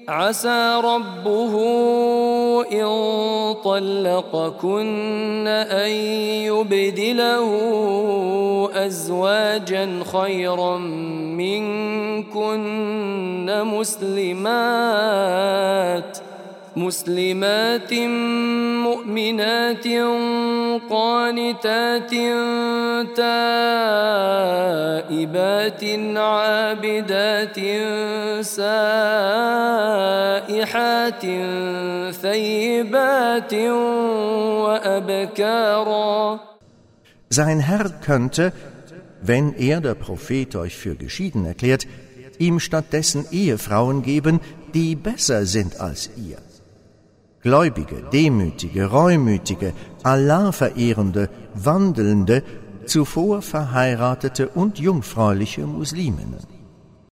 عسى ربه إن طلقكن أن يبدله أزواجا خيرا منكن مسلمات مؤمنات قانتات تائبات عابدات سائحات ثيبات وأبكارا. Sein Herr könnte, wenn der Prophet euch für geschieden erklärt, ihm stattdessen Ehefrauen geben, die besser sind als ihr. Gläubige, demütige, reumütige, Allah-verehrende, wandelnde, zuvor verheiratete und jungfräuliche Musliminnen.